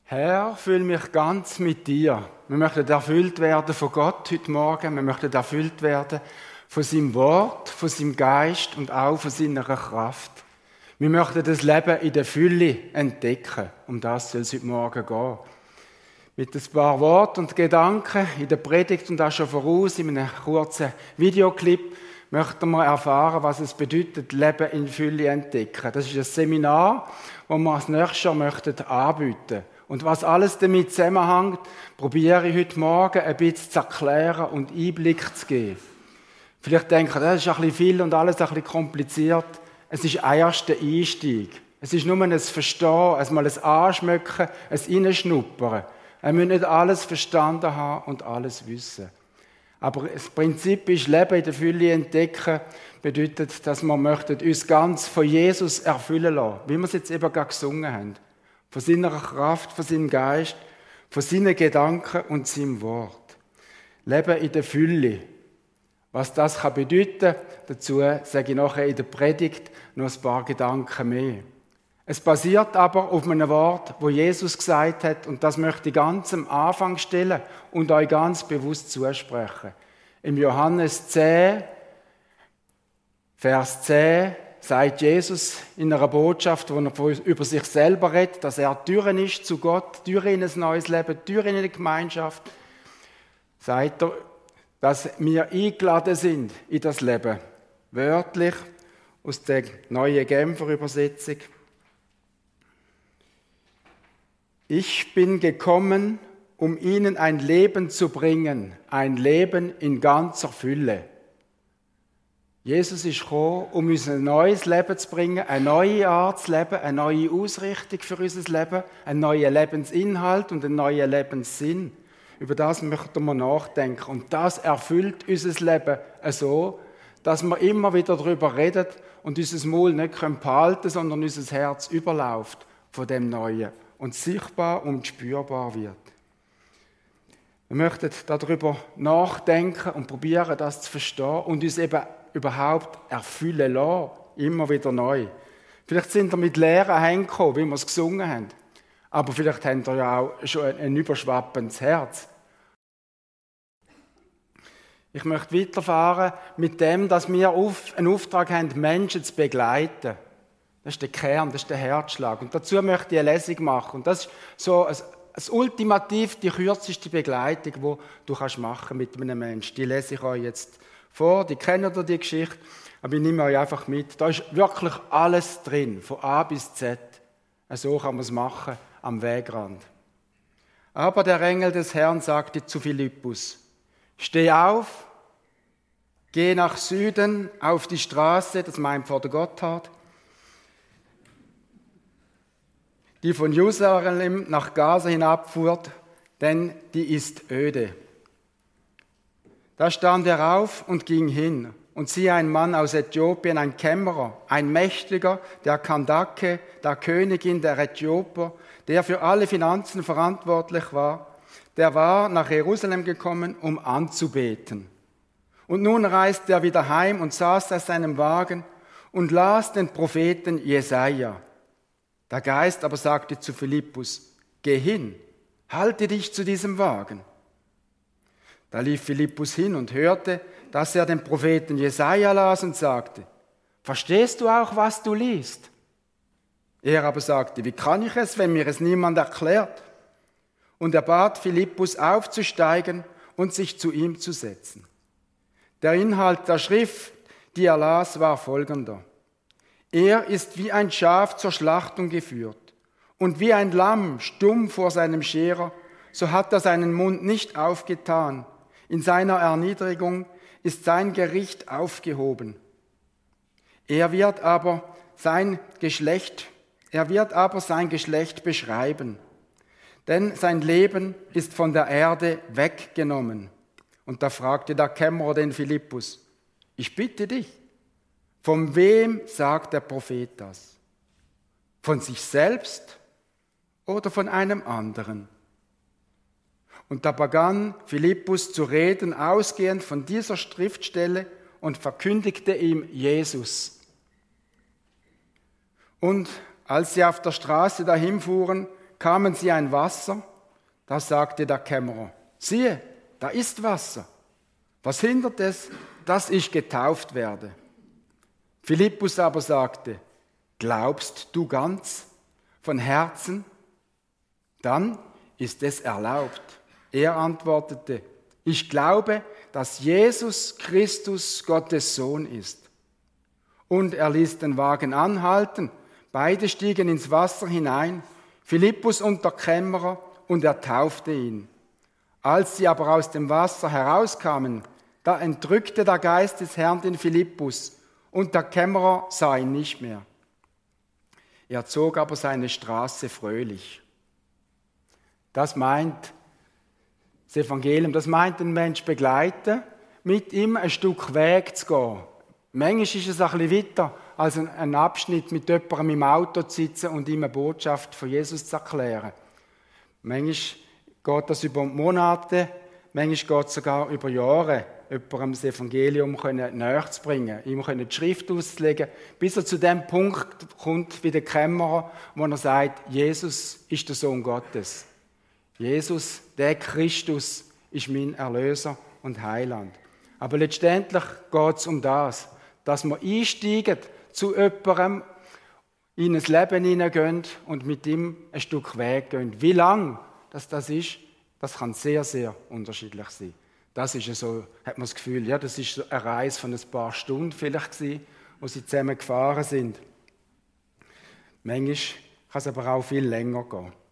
Herr, füll mich ganz mit dir. Wir möchten erfüllt werden von Gott heute Morgen. Wir möchten erfüllt werden von seinem Wort, von seinem Geist und auch von seiner Kraft. Wir möchten das Leben in der Fülle entdecken. Um das soll es heute Morgen gehen. Mit ein paar Worten und Gedanken in der Predigt und auch schon voraus in einem kurzen Videoclip möchten wir erfahren, was es bedeutet, Leben in Fülle entdecken. Das ist ein Seminar, das wir als nächstes Jahr anbieten möchten. Und was alles damit zusammenhängt, probiere ich heute Morgen ein bisschen zu erklären und Einblick zu geben. Vielleicht denken, das ist ein bisschen viel und alles ein bisschen kompliziert. Es ist ein erster Einstieg. Es ist nur ein Verstehen, einmal ein Anschmecken, ein Reinschnuppern. Wir müssen nicht alles verstanden haben und alles wissen. Aber das Prinzip ist, Leben in der Fülle entdecken, bedeutet, dass wir uns ganz von Jesus erfüllen lassen, wie wir es jetzt eben gerade gesungen haben. Von seiner Kraft, von seinem Geist, von seinen Gedanken und seinem Wort. Leben in der Fülle. Was das kann bedeuten, dazu sage ich nachher in der Predigt noch ein paar Gedanken mehr. Es basiert aber auf einem Wort, wo Jesus gesagt hat, und das möchte ich ganz am Anfang stellen und euch ganz bewusst zusprechen. Im Johannes 10, Vers 10, sagt Jesus in einer Botschaft, wo er über sich selber redet, dass er Türen ist zu Gott, Türen in ein neues Leben, Türen in eine Gemeinschaft, sagt er, dass wir eingeladen sind in das Leben. Wörtlich aus der neuen Genfer Übersetzung. Ich bin gekommen, um ihnen ein Leben zu bringen, ein Leben in ganzer Fülle. Jesus ist gekommen, um uns ein neues Leben zu bringen, eine neue Art zu leben, eine neue Ausrichtung für unser Leben, einen neuen Lebensinhalt und einen neuen Lebenssinn. Über das möchten wir nachdenken. Und das erfüllt unser Leben so, dass wir immer wieder darüber reden und unser Maul nicht behalten können, sondern unser Herz überläuft von dem Neuen und sichtbar und spürbar wird. Wir möchten darüber nachdenken und probieren, das zu verstehen und uns eben überhaupt erfüllen lassen, immer wieder neu. Vielleicht sind wir mit leeren Händen gekommen, wie wir es gesungen haben. Aber vielleicht habt ihr ja auch schon ein überschwappendes Herz. Ich möchte weiterfahren mit dem, dass wir einen Auftrag haben, Menschen zu begleiten. Das ist der Kern, das ist der Herzschlag. Und dazu möchte ich eine Lesung machen. Und das ist so das ultimativ die kürzeste Begleitung, die du machen mit einem Menschen. Die lese ich euch jetzt vor, die kennt ihr die Geschichte, aber ich nehme euch einfach mit. Da ist wirklich alles drin, von A bis Z. So kann man es machen, am Wegrand. Aber der Engel des Herrn sagte zu Philippus, steh auf, geh nach Süden auf die Straße, das meint vor der Gotthard, die von Jerusalem nach Gaza hinabfuhrt, denn die ist öde. Da stand er auf und ging hin. Und siehe, ein Mann aus Äthiopien, ein Kämmerer, ein Mächtiger, der Kandake, der Königin der Äthioper, der für alle Finanzen verantwortlich war, der war nach Jerusalem gekommen, um anzubeten. Und nun reiste er wieder heim und saß auf seinem Wagen und las den Propheten Jesaja. Der Geist aber sagte zu Philippus, geh hin, halte dich zu diesem Wagen. Da lief Philippus hin und hörte, dass er den Propheten Jesaja las und sagte, verstehst du auch, was du liest? Er aber sagte, wie kann ich es, wenn mir es niemand erklärt? Und er bat Philippus aufzusteigen und sich zu ihm zu setzen. Der Inhalt der Schrift, die er las, war folgender. Er ist wie ein Schaf zur Schlachtung geführt und wie ein Lamm stumm vor seinem Scherer, so hat er seinen Mund nicht aufgetan. In seiner Erniedrigung ist sein Gericht aufgehoben. Er wird aber sein Geschlecht beschreiben, denn sein Leben ist von der Erde weggenommen. Und da fragte der Kämmerer den Philippus, ich bitte dich, von wem sagt der Prophet das? Von sich selbst oder von einem anderen? Und da begann Philippus zu reden, ausgehend von dieser Schriftstelle und verkündigte ihm Jesus. Und als sie auf der Straße dahin fuhren, kamen sie ein Wasser. Da sagte der Kämmerer, siehe, da ist Wasser. Was hindert es, dass ich getauft werde? Philippus aber sagte, glaubst du ganz von Herzen? Dann ist es erlaubt. Er antwortete, ich glaube, dass Jesus Christus Gottes Sohn ist. Und er ließ den Wagen anhalten. Beide stiegen ins Wasser hinein, Philippus und der Kämmerer, und er taufte ihn. Als sie aber aus dem Wasser herauskamen, da entrückte der Geist des Herrn den Philippus, und der Kämmerer sah ihn nicht mehr. Er zog aber seine Straße fröhlich. Das meint das Evangelium, das meint den Mensch begleiten, mit ihm ein Stück Weg zu gehen. Manchmal ist es ein bisschen weiter, als ein Abschnitt mit jemandem im Auto zu sitzen und ihm eine Botschaft von Jesus zu erklären. Manchmal geht das über Monate, manchmal geht es sogar über Jahre, jemandem das Evangelium näher zu bringen, ihm die Schrift auszulegen, bis er zu dem Punkt kommt wie der Kämmerer, wo er sagt, Jesus ist der Sohn Gottes. Jesus, der Christus, ist mein Erlöser und Heiland. Aber letztendlich geht es um das, dass wir einsteigen zu jemandem, in ein Leben hineingehen und mit ihm ein Stück Weg gehen. Wie lang das ist, das kann sehr, sehr unterschiedlich sein. Das ist so, hat man das Gefühl, ja, das ist so eine Reise von ein paar Stunden vielleicht gewesen, wo sie zusammen gefahren sind. Manchmal kann es aber auch viel länger gehen.